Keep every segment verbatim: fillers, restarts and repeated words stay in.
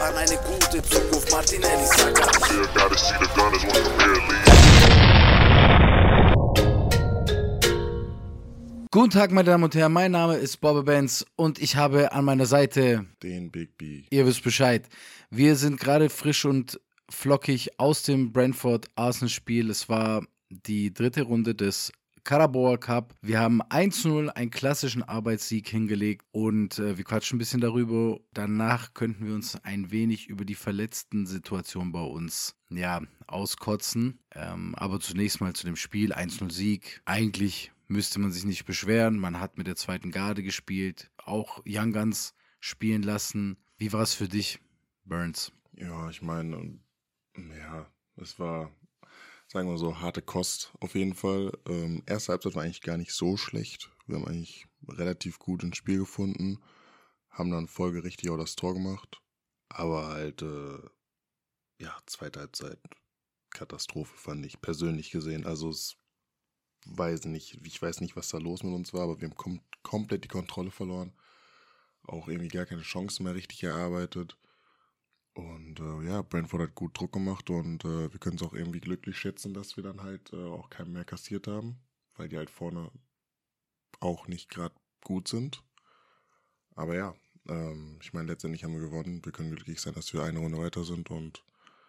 an eine gute Zukunft. Martinelli, Saka. Guten Tag, meine Damen und Herren, mein Name ist Bobby Benz und ich habe an meiner Seite den Big B. Ihr wisst Bescheid. Wir sind gerade frisch und flockig aus dem Brentford-Arsenal-Spiel. Es war die dritte Runde des Carabao Cup. Wir haben eins zu null, einen klassischen Arbeitssieg hingelegt und äh, wir quatschen ein bisschen darüber. Danach könnten wir uns ein wenig über die verletzten Situation bei uns ja, auskotzen. Ähm, aber zunächst mal zu dem Spiel, eins zu null Sieg. Eigentlich müsste man sich nicht beschweren. Man hat mit der zweiten Garde gespielt, auch Young Guns spielen lassen. Wie war es für dich, Burns? Ja, ich meine, ja, es war, sagen wir so, harte Kost auf jeden Fall. Ähm, erste Halbzeit war eigentlich gar nicht so schlecht. Wir haben eigentlich relativ gut ins Spiel gefunden, haben dann folgerichtig auch das Tor gemacht. Aber halt, äh, ja, zweite Halbzeit, Katastrophe fand ich persönlich gesehen. Also es weiß nicht, ich weiß nicht, was da los mit uns war, aber wir haben kom- komplett die Kontrolle verloren. Auch irgendwie gar keine Chancen mehr richtig erarbeitet. Und äh, ja, Brentford hat gut Druck gemacht und äh, wir können es auch irgendwie glücklich schätzen, dass wir dann halt äh, auch keinen mehr kassiert haben, weil die halt vorne auch nicht gerade gut sind. Aber ja, ähm, ich meine, letztendlich haben wir gewonnen. Wir können glücklich sein, dass wir eine Runde weiter sind und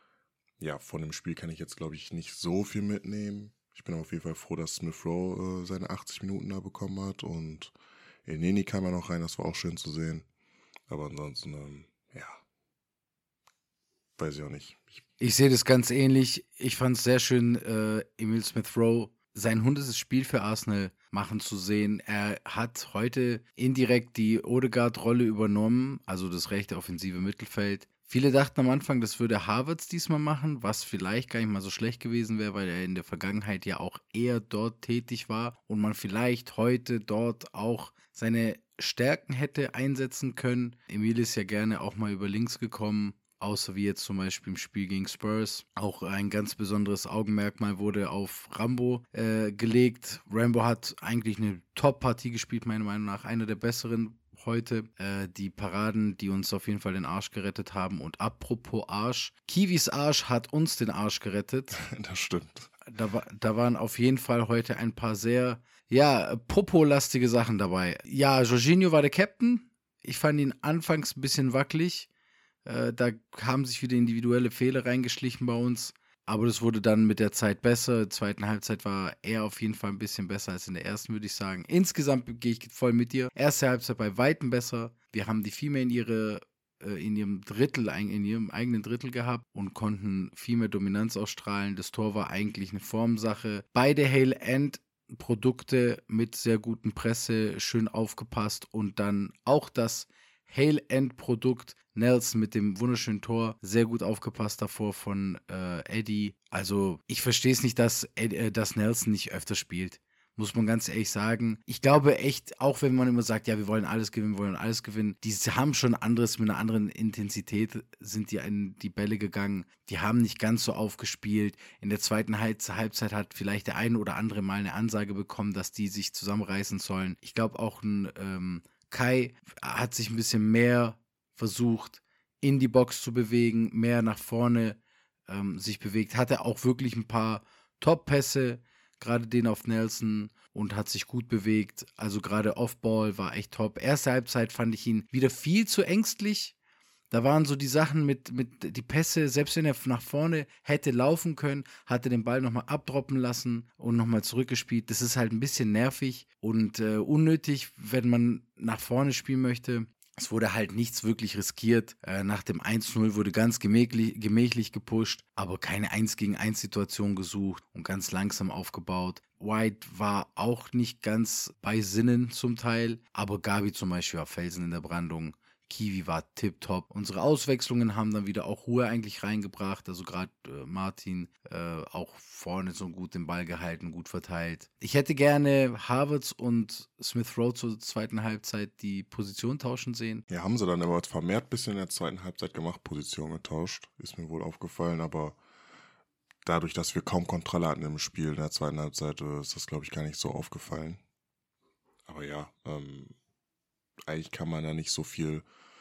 ja, von dem Spiel kann ich jetzt, glaube ich, nicht so viel mitnehmen. Ich bin auf jeden Fall froh, dass Smith Rowe äh, seine achtzig Minuten da bekommen hat und Elneny kam ja noch rein, das war auch schön zu sehen. Aber ansonsten, ähm, ja, weiß ich auch nicht. Ich, ich sehe das ganz ähnlich. Ich fand es sehr schön, äh, Emil Smith Rowe sein hundertstes Spiel für Arsenal machen zu sehen. Er hat heute indirekt die Odegaard-Rolle übernommen, also das rechte offensive Mittelfeld. Viele dachten am Anfang, das würde Havertz diesmal machen, was vielleicht gar nicht mal so schlecht gewesen wäre, weil er in der Vergangenheit ja auch eher dort tätig war und man vielleicht heute dort auch seine Stärken hätte einsetzen können. Emil ist ja gerne auch mal über links gekommen, außer wie jetzt zum Beispiel im Spiel gegen Spurs. Auch ein ganz besonderes Augenmerkmal wurde auf Rambo äh, gelegt. Rambo hat eigentlich eine Top-Partie gespielt, meiner Meinung nach, einer der besseren heute. Äh, die Paraden, die uns auf jeden Fall den Arsch gerettet haben. Und apropos Arsch, Kiwis Arsch hat uns den Arsch gerettet. das stimmt. Da, war, da waren auf jeden Fall heute ein paar sehr, ja, popolastige Sachen dabei. Ja, Jorginho war der Captain. Ich fand ihn anfangs ein bisschen wackelig. Äh, da haben sich wieder individuelle Fehler reingeschlichen bei uns. Aber das wurde dann mit der Zeit besser. In der zweiten Halbzeit war er auf jeden Fall ein bisschen besser als in der ersten, würde ich sagen. Insgesamt gehe ich voll mit dir. Erste Halbzeit bei Weitem besser. Wir haben die viel mehr in, ihre, äh, in ihrem Drittel, in ihrem eigenen Drittel gehabt und konnten viel mehr Dominanz ausstrahlen. Das Tor war eigentlich eine Formsache. Beide Hale-End-Produkte mit sehr guten Presse, schön aufgepasst. Und dann auch das Hale-End-Produkt Nelson mit dem wunderschönen Tor, sehr gut aufgepasst davor von äh, Eddie. Also ich verstehe es nicht, dass, äh, dass Nelson nicht öfter spielt, muss man ganz ehrlich sagen. Ich glaube echt, auch wenn man immer sagt, ja, wir wollen alles gewinnen, wir wollen alles gewinnen, die haben schon anderes, mit einer anderen Intensität sind die in die Bälle gegangen. Die haben nicht ganz so aufgespielt. In der zweiten Halbzeit hat vielleicht der eine oder andere mal eine Ansage bekommen, dass die sich zusammenreißen sollen. Ich glaube auch ein ähm, Kai hat sich ein bisschen mehr versucht, in die Box zu bewegen, mehr nach vorne ähm, sich bewegt. Hatte auch wirklich ein paar Top-Pässe, gerade den auf Nelson, und hat sich gut bewegt. Also gerade Off-Ball war echt top. Erste Halbzeit fand ich ihn wieder viel zu ängstlich. Da waren so die Sachen mit, mit die Pässe, selbst wenn er nach vorne hätte laufen können, hat er den Ball nochmal abdroppen lassen und nochmal zurückgespielt. Das ist halt ein bisschen nervig und äh, unnötig, wenn man nach vorne spielen möchte. Es wurde halt nichts wirklich riskiert. Äh, nach dem eins zu null wurde ganz gemächlich, gemächlich gepusht, aber keine eins gegen eins Situation gesucht und ganz langsam aufgebaut. White war auch nicht ganz bei Sinnen zum Teil, aber Gabi zum Beispiel war Felsen in der Brandung. Kiwi war tipptopp. Unsere Auswechslungen haben dann wieder auch Ruhe eigentlich reingebracht. Also gerade äh, Martin äh, auch vorne so gut den Ball gehalten, gut verteilt. Ich hätte gerne Havertz und Smith Rowe zur zweiten Halbzeit die Position tauschen sehen. Ja, haben sie dann aber vermehrt ein bisschen in der zweiten Halbzeit gemacht, Position getauscht. Ist mir wohl aufgefallen, aber dadurch, dass wir kaum Kontrolle hatten im Spiel in der zweiten Halbzeit, ist das, glaube ich, gar nicht so aufgefallen. Aber ja, ähm, eigentlich kann man da nicht so viel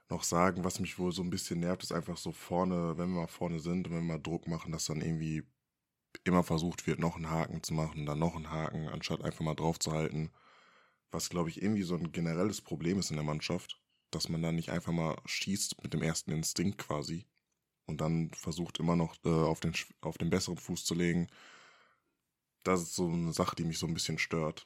noch sagen, was mich wohl so ein bisschen nervt, ist einfach so vorne, wenn wir mal vorne sind und wenn wir mal Druck machen, dass dann irgendwie immer versucht wird, noch einen Haken zu machen, dann noch einen Haken, anstatt einfach mal drauf zu halten. Was, glaube ich, irgendwie so ein generelles Problem ist in der Mannschaft, dass man dann nicht einfach mal schießt mit dem ersten Instinkt quasi und dann versucht immer noch äh, auf, den, auf den besseren Fuß zu legen. Das ist so eine Sache, die mich so ein bisschen stört.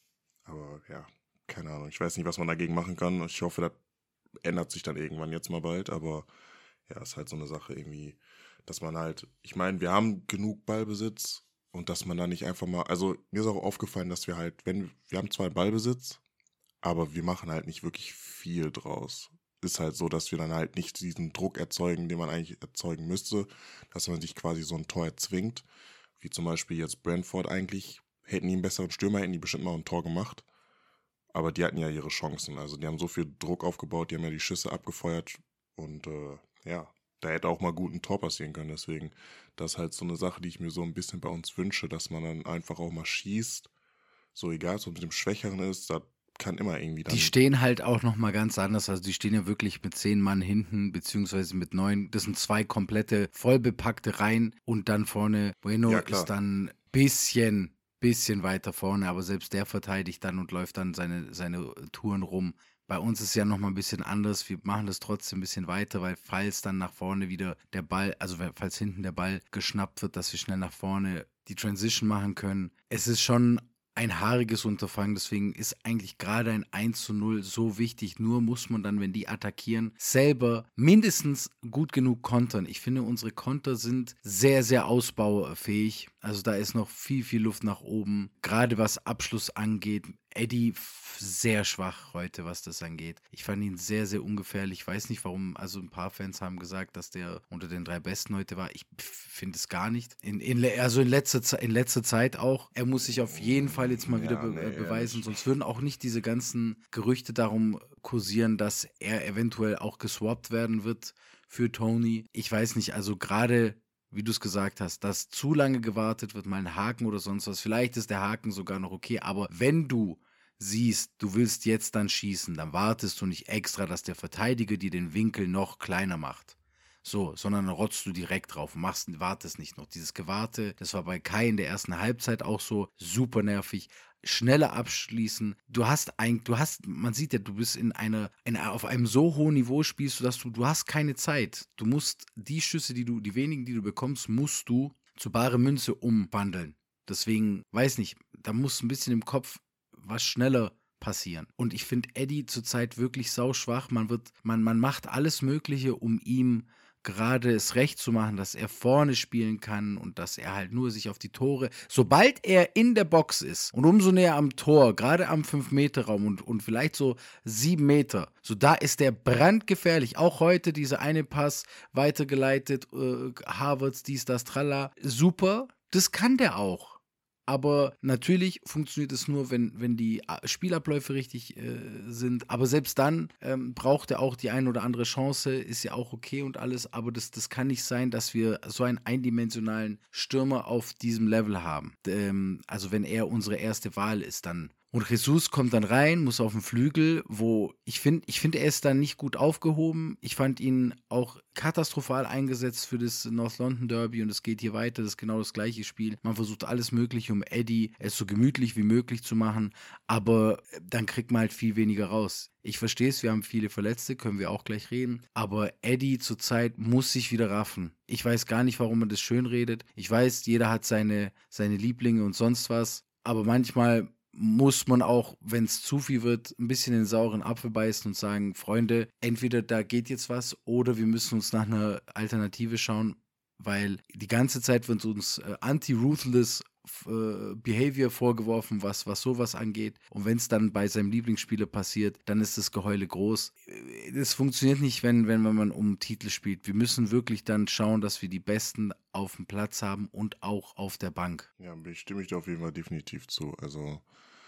Aber ja, keine Ahnung. Ich weiß nicht, was man dagegen machen kann. Ich hoffe, das ändert sich dann irgendwann jetzt mal bald. Aber ja, ist halt so eine Sache irgendwie, dass man halt, ich meine, wir haben genug Ballbesitz und dass man da nicht einfach mal, also mir ist auch aufgefallen, dass wir halt, wenn, wir haben zwar Ballbesitz, aber wir machen halt nicht wirklich viel draus. Ist halt so, dass wir dann halt nicht diesen Druck erzeugen, den man eigentlich erzeugen müsste, dass man sich quasi so ein Tor erzwingt, wie zum Beispiel jetzt Brentford eigentlich. Hätten die einen besseren Stürmer, hätten die bestimmt mal ein Tor gemacht. Aber die hatten ja ihre Chancen. Also die haben so viel Druck aufgebaut, die haben ja die Schüsse abgefeuert. Und äh, ja, da hätte auch mal gut ein Tor passieren können. Deswegen, das ist halt so eine Sache, die ich mir so ein bisschen bei uns wünsche, dass man dann einfach auch mal schießt. So egal, was mit dem Schwächeren ist, da kann immer irgendwie dann... Die stehen halt auch nochmal ganz anders. Also die stehen ja wirklich mit zehn Mann hinten, beziehungsweise mit neun. Das sind zwei komplette, vollbepackte Reihen. Und dann vorne, Bueno Ja, ist klar. dann ein bisschen... bisschen weiter vorne, aber selbst der verteidigt dann und läuft dann seine, seine Touren rum. Bei uns ist ja nochmal ein bisschen anders. Wir machen das trotzdem ein bisschen weiter, weil falls dann nach vorne wieder der Ball, also falls hinten der Ball geschnappt wird, dass wir schnell nach vorne die Transition machen können. Es ist schon ein haariges Unterfangen, deswegen ist eigentlich gerade ein eins zu null so wichtig. Nur muss man dann, wenn die attackieren, selber mindestens gut genug kontern. Ich finde, unsere Konter sind sehr, sehr ausbaufähig. Also da ist noch viel, viel Luft nach oben. Gerade was Abschluss angeht. Eddie sehr schwach heute, was das angeht. Ich fand ihn sehr, sehr ungefährlich. Ich weiß nicht warum. Also ein paar Fans haben gesagt, dass der unter den drei Besten heute war. Ich finde es gar nicht. In, in, also in letzter, in letzter Zeit auch. Er muss sich auf jeden Fall jetzt mal Ja, wieder be nee, beweisen. ehrlich. Sonst würden auch nicht diese ganzen Gerüchte darum kursieren, dass er eventuell auch geswappt werden wird für Tony. Ich weiß nicht, also gerade... wie du es gesagt hast, dass zu lange gewartet wird, mal ein Haken oder sonst was. Vielleicht ist der Haken sogar noch okay, aber wenn du siehst, du willst jetzt dann schießen, dann wartest du nicht extra, dass der Verteidiger dir den Winkel noch kleiner macht. So, sondern dann rotzt du direkt drauf und machst, wartest nicht noch. Dieses Gewarte, das war bei Kai in der ersten Halbzeit auch so super nervig. Schneller abschließen. Du hast ein, du hast, man sieht ja, du bist in einer, in, auf einem so hohen Niveau spielst du, dass du, du hast keine Zeit. Du musst die Schüsse, die du, die wenigen, die du bekommst, musst du zu bare Münze umwandeln. Deswegen, weiß nicht, da muss ein bisschen im Kopf was schneller passieren. Und ich finde Eddie zurzeit wirklich sauschwach. Man wird, man, man macht alles Mögliche, um ihm gerade es recht zu machen, dass er vorne spielen kann und dass er halt nur sich auf die Tore, sobald er in der Box ist und umso näher am Tor, gerade am fünf Meter Raum und, und vielleicht so sieben Meter, so da ist der brandgefährlich. Auch heute dieser eine Pass weitergeleitet, äh, Harvards, dies, das, tralla, super, das kann der auch. Aber natürlich funktioniert es nur, wenn, wenn die Spielabläufe richtig äh, sind. Aber selbst dann ähm, braucht er auch die ein oder andere Chance, ist ja auch okay und alles. Aber das, das kann nicht sein, dass wir so einen eindimensionalen Stürmer auf diesem Level haben. Ähm, also wenn er unsere erste Wahl ist, dann. Und Jesus kommt dann rein, muss auf den Flügel, wo ich finde, ich finde, er ist dann nicht gut aufgehoben. Ich fand ihn auch katastrophal eingesetzt für das North London Derby und es geht hier weiter, das ist genau das gleiche Spiel. Man versucht alles Mögliche, um Eddie es so gemütlich wie möglich zu machen, aber dann kriegt man halt viel weniger raus. Ich verstehe es, wir haben viele Verletzte, können wir auch gleich reden, aber Eddie zurzeit muss sich wieder raffen. Ich weiß gar nicht, warum man das schön redet. Ich weiß, jeder hat seine, seine Lieblinge und sonst was, aber manchmal muss man auch, wenn es zu viel wird, ein bisschen den sauren Apfel beißen und sagen, Freunde, entweder da geht jetzt was oder wir müssen uns nach einer Alternative schauen, weil die ganze Zeit wird uns äh, anti-ruthless äh, Behavior vorgeworfen, was, was sowas angeht. Und wenn es dann bei seinem Lieblingsspieler passiert, dann ist das Geheule groß. Das funktioniert nicht, wenn, wenn man um Titel spielt. Wir müssen wirklich dann schauen, dass wir die Besten auf dem Platz haben und auch auf der Bank. Ja, stimme ich dir auf jeden Fall definitiv zu. Also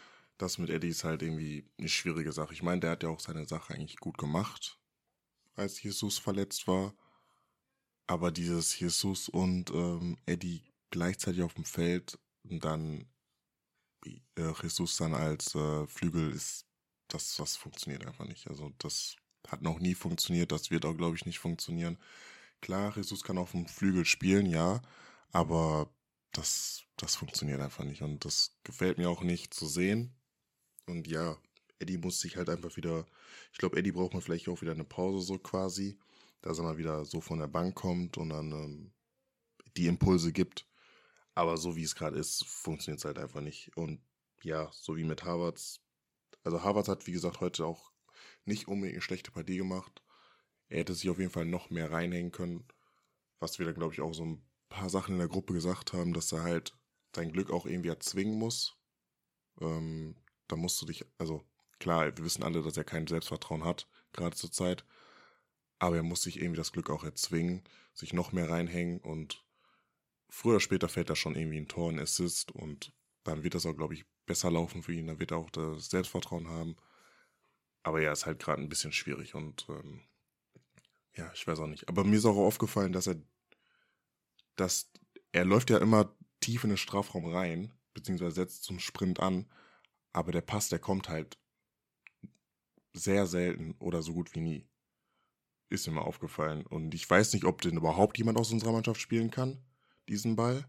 das mit Eddie ist halt irgendwie eine schwierige Sache. Ich meine, der hat ja auch seine Sache eigentlich gut gemacht, als Jesus verletzt war. Aber dieses Jesus und ähm, Eddie gleichzeitig auf dem Feld und dann äh, Jesus dann als äh, Flügel ist, das, das funktioniert einfach nicht. Also das hat noch nie funktioniert, das wird auch, glaube ich, nicht funktionieren. Klar, Jesus kann auf dem Flügel spielen, ja, aber das, das funktioniert einfach nicht und das gefällt mir auch nicht zu sehen. Und ja, Eddie muss sich halt einfach wieder, ich glaube, Eddie braucht mal vielleicht auch wieder eine Pause so quasi, dass er mal wieder so von der Bank kommt und dann ähm, die Impulse gibt. Aber so wie es gerade ist, funktioniert es halt einfach nicht. Und ja, so wie mit Havertz. Also Havertz hat, wie gesagt, heute auch nicht unbedingt eine schlechte Partie gemacht. Er hätte sich auf jeden Fall noch mehr reinhängen können. Was wir dann, glaube ich, auch so ein paar Sachen in der Gruppe gesagt haben, dass er halt sein Glück auch irgendwie erzwingen muss. Ähm, da musst du dich, also klar, wir wissen alle, dass er kein Selbstvertrauen hat, gerade zur Zeit. Aber er muss sich irgendwie das Glück auch erzwingen, sich noch mehr reinhängen und früher oder später fällt da schon irgendwie ein Tor, ein Assist und dann wird das auch, glaube ich, besser laufen für ihn, dann wird er auch das Selbstvertrauen haben. Aber ja, ist halt gerade ein bisschen schwierig und ähm, ja, ich weiß auch nicht. Aber mir ist auch aufgefallen, dass er, dass er läuft ja immer tief in den Strafraum rein, beziehungsweise setzt zum Sprint an, aber der Pass, der kommt halt sehr selten oder so gut wie nie. Ist mir mal aufgefallen. Und ich weiß nicht, ob den überhaupt jemand aus unserer Mannschaft spielen kann, diesen Ball.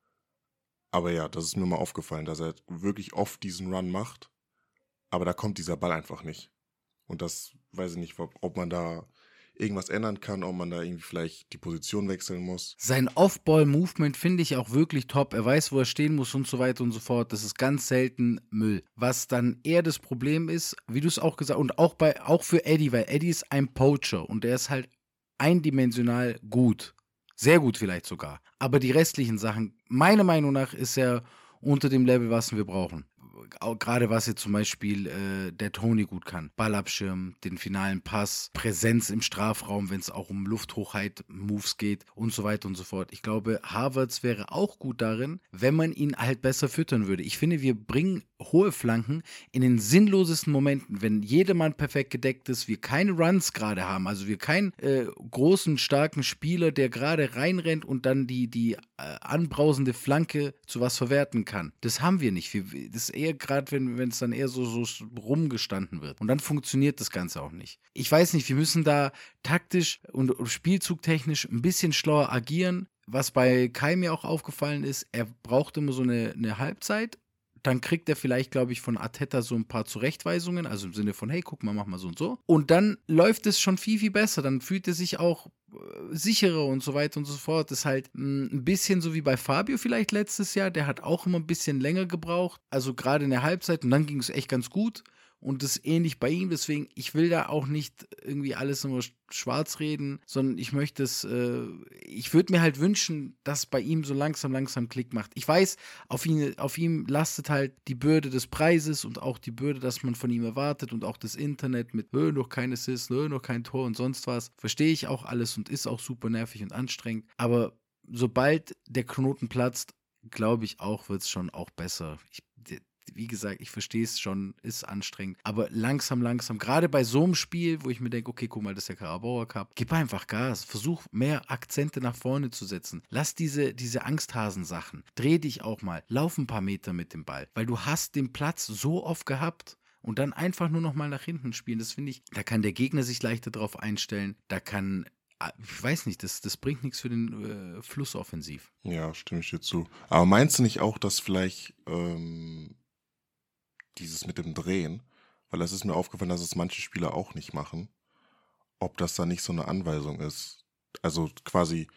Aber ja, das ist mir mal aufgefallen, dass er wirklich oft diesen Run macht, aber da kommt dieser Ball einfach nicht. Und das weiß ich nicht, ob, ob man da irgendwas ändern kann, ob man da irgendwie vielleicht die Position wechseln muss. Sein Off-Ball-Movement finde ich auch wirklich top. Er weiß, wo er stehen muss und so weiter und so fort. Das ist ganz selten Müll. Was dann eher das Problem ist, wie du es auch gesagt hast, und auch, bei, auch für Eddie, weil Eddie ist ein Poacher und der ist halt eindimensional gut. Sehr gut vielleicht sogar. Aber die restlichen Sachen, meiner Meinung nach, ist er unter dem Level, was wir brauchen. Auch gerade was jetzt zum Beispiel äh, der Tony gut kann. Ballabschirm, den finalen Pass, Präsenz im Strafraum, wenn es auch um Lufthochheit-Moves geht und so weiter und so fort. Ich glaube, Havertz wäre auch gut darin, wenn man ihn halt besser füttern würde. Ich finde, wir bringen hohe Flanken in den sinnlosesten Momenten, wenn jedermann perfekt gedeckt ist, wir keine Runs gerade haben, also wir keinen äh, großen, starken Spieler, der gerade reinrennt und dann die, die äh, anbrausende Flanke zu was verwerten kann. Das haben wir nicht. Wir, das ist eher gerade, wenn es dann eher so, so rumgestanden wird. Und dann funktioniert das Ganze auch nicht. Ich weiß nicht, wir müssen da taktisch und, und spielzugtechnisch ein bisschen schlauer agieren. Was bei Kai mir auch aufgefallen ist, er braucht immer so eine, eine Halbzeit. Dann kriegt er vielleicht, glaube ich, von Arteta so ein paar Zurechtweisungen, also im Sinne von, hey, guck mal, mach mal so und so. Und dann läuft es schon viel, viel besser. Dann fühlt er sich auch äh, sicherer und so weiter und so fort. Das ist halt mh, ein bisschen so wie bei Fabio vielleicht letztes Jahr. Der hat auch immer ein bisschen länger gebraucht, also gerade in der Halbzeit. Und dann ging es echt ganz gut. Und das ist ähnlich bei ihm, deswegen, ich will da auch nicht irgendwie alles nur schwarz reden, sondern ich möchte es, äh, ich würde mir halt wünschen, dass bei ihm so langsam, langsam Klick macht. Ich weiß, auf ihn, auf ihm lastet halt die Bürde des Preises und auch die Bürde, dass man von ihm erwartet und auch das Internet mit, äh, noch kein Assist, äh, noch kein Tor und sonst was. Verstehe ich auch alles und ist auch super nervig und anstrengend, aber sobald der Knoten platzt, glaube ich auch, wird es schon auch besser. Ich Wie gesagt, ich verstehe es schon, ist anstrengend, aber langsam, langsam, gerade bei so einem Spiel, wo ich mir denke, okay, guck mal, das ist der Carabao Cup, gib einfach Gas, versuch mehr Akzente nach vorne zu setzen, lass diese, diese Angsthasen-Sachen, dreh dich auch mal, lauf ein paar Meter mit dem Ball, weil du hast den Platz so oft gehabt und dann einfach nur noch mal nach hinten spielen, das finde ich, da kann der Gegner sich leichter drauf einstellen, da kann, ich weiß nicht, das, das bringt nichts für den äh, Fluss offensiv. Ja, stimme ich dir zu. Aber meinst du nicht auch, dass vielleicht ähm dieses mit dem Drehen, weil es ist mir aufgefallen, dass es manche Spieler auch nicht machen, ob das da nicht so eine Anweisung ist. Also quasi,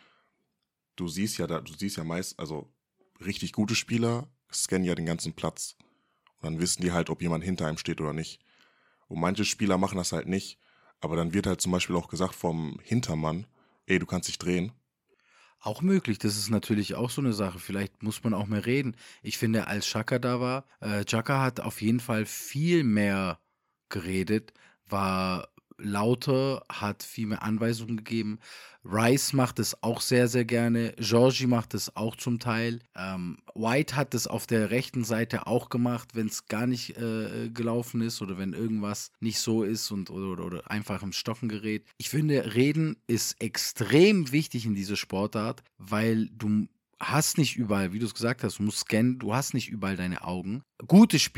du siehst ja da, du siehst ja meist, also richtig gute Spieler scannen ja den ganzen Platz. Und dann wissen die halt, ob jemand hinter einem steht oder nicht. Und manche Spieler machen das halt nicht, aber dann wird halt zum Beispiel auch gesagt vom Hintermann, ey, du kannst dich drehen. Auch möglich, das ist natürlich auch so eine Sache. Vielleicht muss man auch mehr reden. Ich finde, als Xhaka da war, äh, Xhaka hat auf jeden Fall viel mehr geredet, war lauter, hat viel mehr Anweisungen gegeben. Rice macht es auch sehr, sehr gerne. Georgie macht es auch zum Teil. Ähm, White hat es auf der rechten Seite auch gemacht, wenn es gar nicht äh, gelaufen ist oder wenn irgendwas nicht so ist und oder, oder, oder einfach im Stocken gerät. Ich finde, Reden ist extrem wichtig in dieser Sportart, weil du hast nicht überall, wie du es gesagt hast, du musst scannen, du hast nicht überall deine Augen. Gute Spieler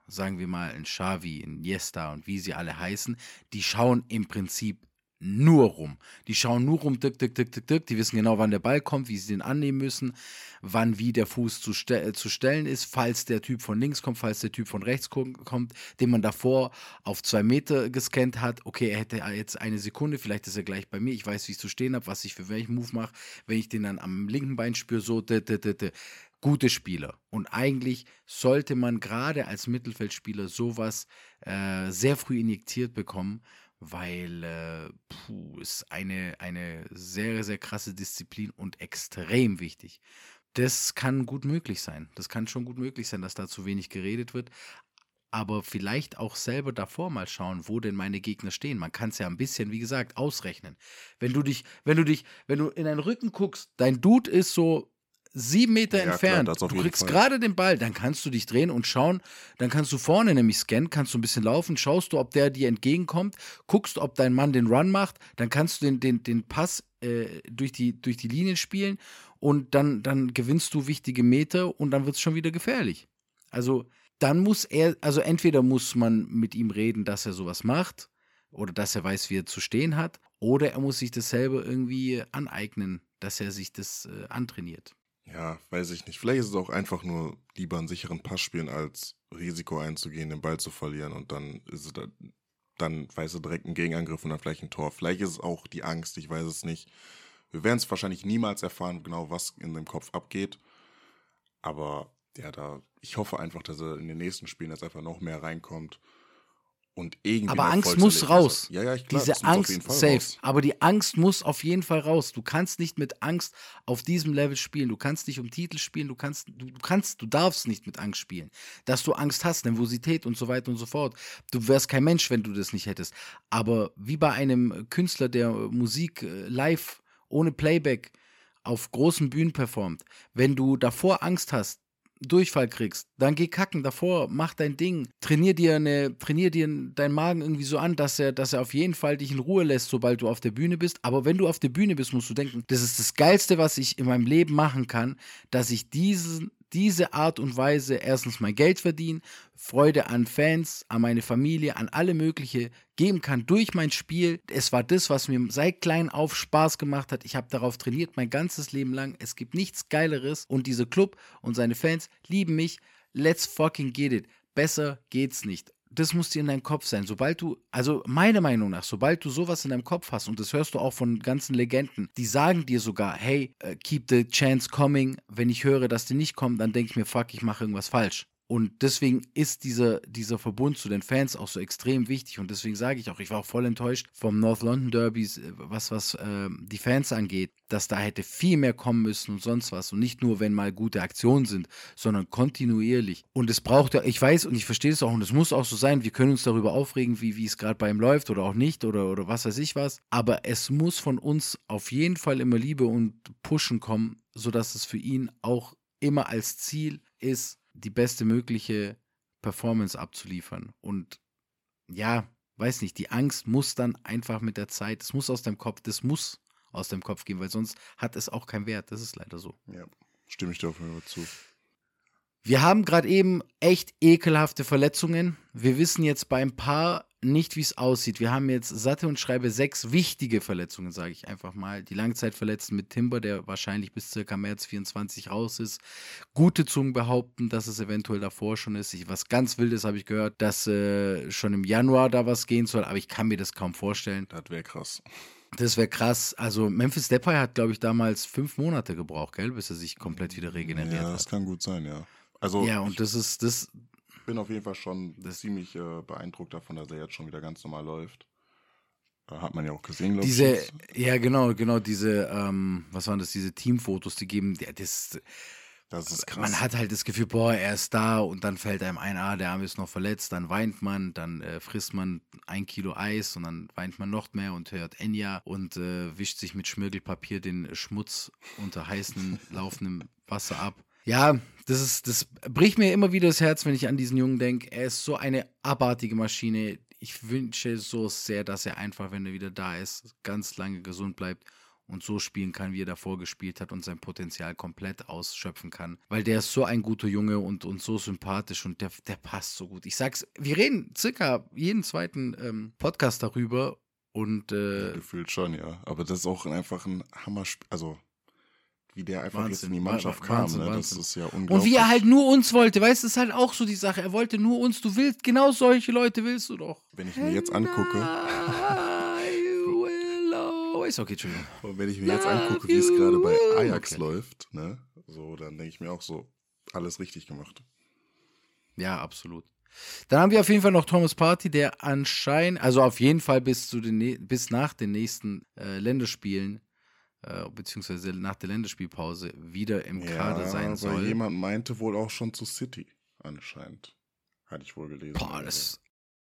sagen wir mal ein Xavi, ein Iniesta und wie sie alle heißen, die schauen im Prinzip nur rum. Die schauen nur rum, dick, dick, dick, dick, dick. Die wissen genau, wann der Ball kommt, wie sie den annehmen müssen, wann wie der Fuß zu, ste- äh, zu stellen ist, falls der Typ von links kommt, falls der Typ von rechts ko- kommt, den man davor auf zwei Meter gescannt hat. Okay, er hätte jetzt eine Sekunde, vielleicht ist er gleich bei mir. Ich weiß, wie ich zu stehen habe, was ich für welchen Move mache. Wenn ich den dann am linken Bein spüre, so, d, d, d, d. Gute Spieler. Und eigentlich sollte man gerade als Mittelfeldspieler sowas äh, sehr früh injiziert bekommen, weil äh, puh, ist eine, eine sehr, sehr krasse Disziplin und extrem wichtig. Das kann gut möglich sein. Das kann schon gut möglich sein, dass da zu wenig geredet wird. Aber vielleicht auch selber davor mal schauen, wo denn meine Gegner stehen. Man kann es ja ein bisschen, wie gesagt, ausrechnen. Wenn du dich, wenn du dich, wenn du in deinen Rücken guckst, dein Dude ist so sieben Meter Ja, klar, entfernt, das auf du jeden kriegst Fall. gerade den Ball, dann kannst du dich drehen und schauen, dann kannst du vorne nämlich scannen, kannst du ein bisschen laufen, schaust du, ob der dir entgegenkommt, guckst, ob dein Mann den Run macht, dann kannst du den, den, den Pass äh, durch, die, durch die Linien spielen und dann, dann gewinnst du wichtige Meter und dann wird es schon wieder gefährlich. Also dann muss er, also entweder muss man mit ihm reden, dass er sowas macht oder dass er weiß, wie er zu stehen hat, oder er muss sich das selber irgendwie aneignen, dass er sich das äh, antrainiert. Ja, weiß ich nicht. Vielleicht ist es auch einfach nur lieber einen sicheren Pass spielen, als Risiko einzugehen, den Ball zu verlieren und dann ist es da, dann weißt du direkt einen Gegenangriff und dann vielleicht ein Tor. Vielleicht ist es auch die Angst, ich weiß es nicht. Wir werden es wahrscheinlich niemals erfahren, genau was in dem Kopf abgeht. Aber ja, da, ich hoffe einfach, dass er in den nächsten Spielen jetzt einfach noch mehr reinkommt und irgendwie Aber ein Angst muss Erfolgserlebnis raus. hat. Ja, ja, ich, klar, Diese das muss auf Angst, jeden Fall safe. raus. Aber die Angst muss auf jeden Fall raus. Du kannst nicht mit Angst auf diesem Level spielen. Du kannst nicht um Titel spielen. Du kannst, du, du kannst, du darfst nicht mit Angst spielen. Dass du Angst hast, Nervosität und so weiter und so fort. Du wärst kein Mensch, wenn du das nicht hättest. Aber wie bei einem Künstler, der Musik äh, live ohne Playback auf großen Bühnen performt, wenn du davor Angst hast, Durchfall kriegst, dann geh kacken davor, mach dein Ding, trainier dir eine, trainier dir deinen Magen irgendwie so an, dass er, dass er auf jeden Fall dich in Ruhe lässt, sobald du auf der Bühne bist. Aber wenn du auf der Bühne bist, musst du denken, das ist das Geilste, was ich in meinem Leben machen kann, dass ich diesen, diese Art und Weise erstens mein Geld verdiene, Freude an Fans, an meine Familie, an alle mögliche geben kann durch mein Spiel. Es war das, was mir seit klein auf Spaß gemacht hat. Ich habe darauf trainiert mein ganzes Leben lang. Es gibt nichts Geileres und dieser Club und seine Fans lieben mich. Let's fucking get it. Besser geht's nicht. Das muss dir in deinem Kopf sein. Sobald du, also meiner Meinung nach, sobald du sowas in deinem Kopf hast, und das hörst du auch von ganzen Legenden, die sagen dir sogar, hey, uh, keep the chance coming. Wenn ich höre, dass die nicht kommen, dann denke ich mir, fuck, ich mache irgendwas falsch. Und deswegen ist dieser, dieser Verbund zu den Fans auch so extrem wichtig. Und deswegen sage ich auch, ich war auch voll enttäuscht vom North London Derbys, was, was äh, die Fans angeht, dass da hätte viel mehr kommen müssen und sonst was. Und nicht nur, wenn mal gute Aktionen sind, sondern kontinuierlich. Und es braucht ja, ich weiß und ich verstehe es auch und es muss auch so sein, wir können uns darüber aufregen, wie, wie es gerade bei ihm läuft oder auch nicht oder, oder was weiß ich was. Aber es muss von uns auf jeden Fall immer Liebe und Pushen kommen, sodass es für ihn auch immer als Ziel ist, die beste mögliche Performance abzuliefern. Und ja, weiß nicht, die Angst muss dann einfach mit der Zeit, das muss aus dem Kopf, das muss aus dem Kopf gehen, weil sonst hat es auch keinen Wert. Das ist leider so. Ja, stimme ich dir auf jeden Fall zu. Wir haben gerade eben echt ekelhafte Verletzungen. Wir wissen jetzt bei ein paar nicht, wie es aussieht. Wir haben jetzt satte und schreibe sechs wichtige Verletzungen, sage ich einfach mal. Die Langzeitverletzten mit Timber, der wahrscheinlich bis circa März vierundzwanzig raus ist. Gute Zungen behaupten, dass es eventuell davor schon ist. Ich, was ganz Wildes habe ich gehört, dass äh, schon im Januar da was gehen soll, aber ich kann mir das kaum vorstellen. Das wäre krass. Das wäre krass. Also Memphis Depay hat, glaube ich, damals fünf Monate gebraucht, gell, bis er sich komplett wieder regeneriert Ja, hat. das kann gut sein, ja. Also Ja, und ich das ist, das, bin auf jeden Fall schon Das- ziemlich äh, beeindruckt davon, dass er jetzt schon wieder ganz normal läuft. Äh, hat man ja auch gesehen, glaube ich. diese, jetzt. ja genau, genau, diese, ähm, was waren das, diese Teamfotos, die geben, ja, das, Das ist krass. man hat halt das Gefühl, boah, er ist da und dann fällt einem ein, ah, der Arm ist noch verletzt, dann weint man, dann äh, frisst man ein Kilo Eis und dann weint man noch mehr und hört Enya und äh, wischt sich mit Schmirgelpapier den Schmutz unter heißem, laufendem Wasser ab. Ja, das ist, das bricht mir immer wieder das Herz, wenn ich an diesen Jungen denke. Er ist so eine abartige Maschine. Ich wünsche so sehr, dass er einfach, wenn er wieder da ist, ganz lange gesund bleibt und so spielen kann, wie er davor gespielt hat und sein Potenzial komplett ausschöpfen kann. Weil der ist so ein guter Junge und, und so sympathisch und der, der passt so gut. Ich sag's, wir reden circa jeden zweiten ähm, Podcast darüber und äh, Ja, gefühlt schon, ja. Aber das ist auch einfach ein Hammerspiel, also wie der einfach Wahnsinn, jetzt in die Mannschaft Wa- kam, Wahnsinn, ne? Das Wahnsinn. ist ja unglaublich. Und wie er halt nur uns wollte, weißt du, das ist halt auch so die Sache. Er wollte nur uns, du willst, genau solche Leute willst du doch. Wenn ich mir jetzt angucke, I will always. Okay, Entschuldigung. und wenn ich mir jetzt Love angucke, wie es gerade bei you. Ajax Okay. läuft, ne? So, dann denke ich mir auch so, alles richtig gemacht. Ja, absolut. Dann haben wir auf jeden Fall noch Thomas Partey, der anscheinend, also auf jeden Fall bis, zu den, nä- bis nach den nächsten äh, Länderspielen, äh, beziehungsweise nach der Länderspielpause, wieder im Kader sein weil soll. jemand meinte wohl auch schon zu City, anscheinend. Hatte ich wohl gelesen. Boah, Also. das.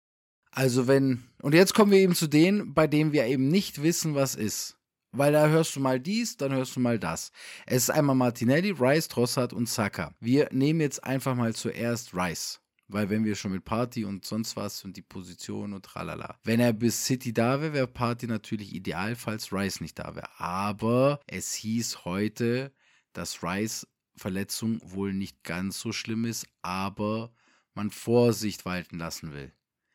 Also wenn. Und jetzt kommen wir eben zu denen, bei denen wir eben nicht wissen, was ist. Weil da hörst du mal dies, dann hörst du mal das. Es ist einmal Martinelli, Rice, Trossard und Saka. Wir nehmen jetzt einfach mal zuerst Rice. Weil wenn wir schon mit Partey und sonst was und die Position und tralala. Wenn er bis City da wäre, wäre Partey natürlich ideal, falls Rice nicht da wäre. Aber es hieß heute, dass Rice Verletzung wohl nicht ganz so schlimm ist, aber man Vorsicht walten lassen will.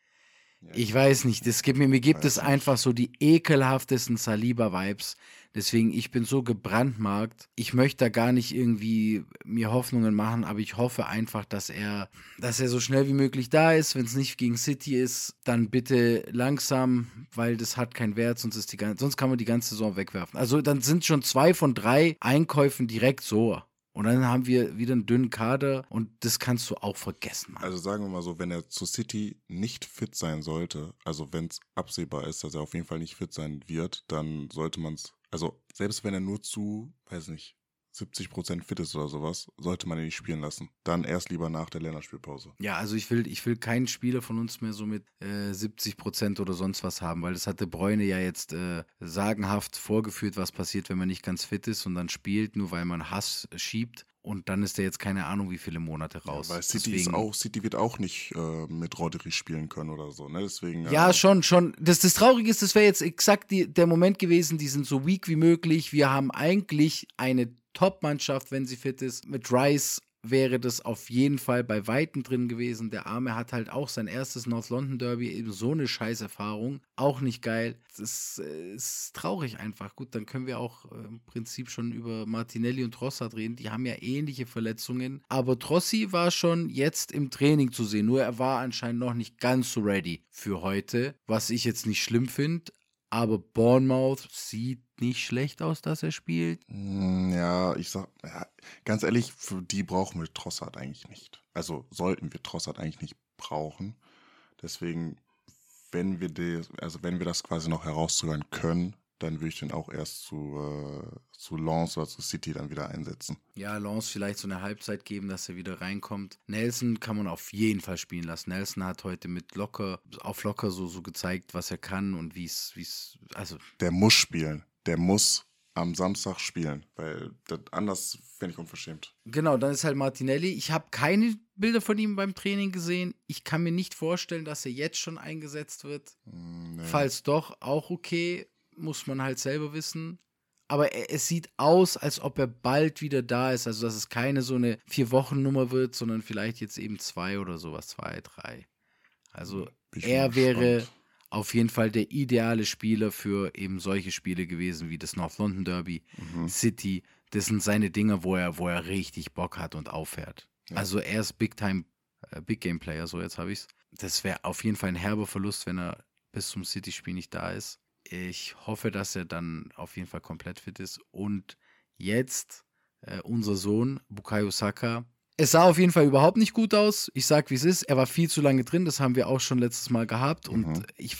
Ja, Ich weiß nicht, das gibt mir, mir gibt Weiß es nicht. einfach so die ekelhaftesten Saliba-Vibes. Deswegen, ich bin so gebrandmarkt. Ich möchte da gar nicht irgendwie mir Hoffnungen machen, aber ich hoffe einfach, dass er, dass er so schnell wie möglich da ist. Wenn es nicht gegen City ist, dann bitte langsam, weil das hat keinen Wert, sonst, ist die, gan- sonst kann man die ganze Saison wegwerfen. Also dann sind schon zwei von drei Einkäufen direkt so. Und dann haben wir wieder einen dünnen Kader und das kannst du auch vergessen, Mann. Also sagen wir mal so, wenn er zu City nicht fit sein sollte, also wenn es absehbar ist, dass er auf jeden Fall nicht fit sein wird, dann sollte man es, also selbst wenn er nur zu, weiß nicht, siebzig Prozent fit ist oder sowas, sollte man ihn nicht spielen lassen. Dann erst lieber nach der Länderspielpause. Ja, also ich will, ich will keinen Spieler von uns mehr so mit äh, siebzig Prozent oder sonst was haben, weil das hatte Bräune ja jetzt äh, sagenhaft vorgeführt, was passiert, wenn man nicht ganz fit ist und dann spielt, nur weil man Hass schiebt. Und dann ist der jetzt keine Ahnung, wie viele Monate raus. Ja, weil City, Deswegen, ist auch, City wird auch nicht äh, mit Rodri spielen können oder so, ne? Deswegen. Ja, äh, schon, schon. Das, das Traurige ist, das wäre jetzt exakt die, der Moment gewesen, die sind so weak wie möglich. Wir haben eigentlich eine Top-Mannschaft, wenn sie fit ist. Mit Rice wäre das auf jeden Fall bei Weitem drin gewesen. Der Arme hat halt auch sein erstes North London Derby, eben so eine Scheißerfahrung. Auch nicht geil. Das ist, äh, ist traurig einfach. Gut, dann können wir auch äh, im Prinzip schon über Martinelli und Trossard reden. Die haben ja ähnliche Verletzungen. Aber Trossi war schon jetzt im Training zu sehen. Nur er war anscheinend noch nicht ganz so ready für heute. Was ich jetzt nicht schlimm finde. Aber Bournemouth sieht nicht schlecht aus, dass er spielt. Mm, Ja, ich sag, ja, ganz ehrlich, für die brauchen wir Trossard eigentlich nicht. Also sollten wir Trossard eigentlich nicht brauchen. Deswegen, wenn wir die, also wenn wir das quasi noch herauszögern können, dann würde ich den auch erst zu, äh, zu Lens oder zu City dann wieder einsetzen. Ja, Lens vielleicht so eine Halbzeit geben, dass er wieder reinkommt. Nelson kann man auf jeden Fall spielen lassen. Nelson hat heute mit locker, auf locker so, so gezeigt, was er kann und wie es, wie es, also Der muss spielen. Der muss am Samstag spielen, weil das, anders fände ich unverschämt. genau, dann ist halt Martinelli. Ich habe keine Bilder von ihm beim Training gesehen. Ich kann mir nicht vorstellen, dass er jetzt schon eingesetzt wird. Mm, nee. Falls doch, auch okay, muss man halt selber wissen. Aber er, es sieht aus, als ob er bald wieder da ist. Also, dass es keine so eine Vier-Wochen-Nummer wird, sondern vielleicht jetzt eben zwei oder sowas, zwei, drei. Also, Bin ich mal er wäre gespannt. auf jeden Fall der ideale Spieler für eben solche Spiele gewesen, wie das North London Derby, Mhm. City. Das sind seine Dinger, wo er, wo er richtig Bock hat und auffährt. Ja. Also, er ist Big-Time, äh, Big-Game-Player, so jetzt habe ich's. Das wäre auf jeden Fall ein herber Verlust, wenn er bis zum City-Spiel nicht da ist. Ich hoffe, dass er dann auf jeden Fall komplett fit ist. Und jetzt äh, unser Sohn, Bukayo Saka. Es sah auf jeden Fall überhaupt nicht gut aus. Ich sag, wie es ist. Er war viel zu lange drin. Das haben wir auch schon letztes Mal gehabt. Und Mhm. ich,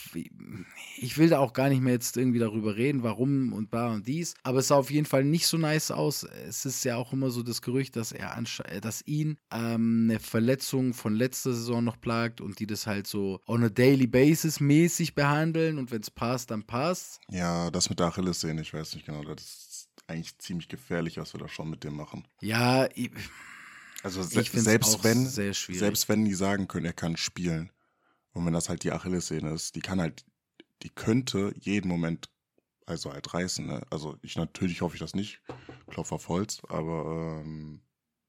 ich will da auch gar nicht mehr jetzt irgendwie darüber reden, warum und bla und dies. Aber es sah auf jeden Fall nicht so nice aus. Es ist ja auch immer so das Gerücht, dass er ansche- äh, dass ihn ähm, eine Verletzung von letzter Saison noch plagt und die das halt so on a daily basis mäßig behandeln. Und wenn es passt, dann passt. Ja, das mit der Achillessehne, ich weiß nicht genau, das ist eigentlich ziemlich gefährlich, was wir da schon mit dem machen. Ja, ich, Also se ich finde es selbst auch wenn, sehr schwierig. selbst wenn die sagen können, er kann spielen und wenn das halt die Achillessehne ist, die kann halt, die könnte jeden Moment also halt reißen. Ne? Also ich natürlich hoffe ich das nicht, Klopf auf Holz, aber ähm,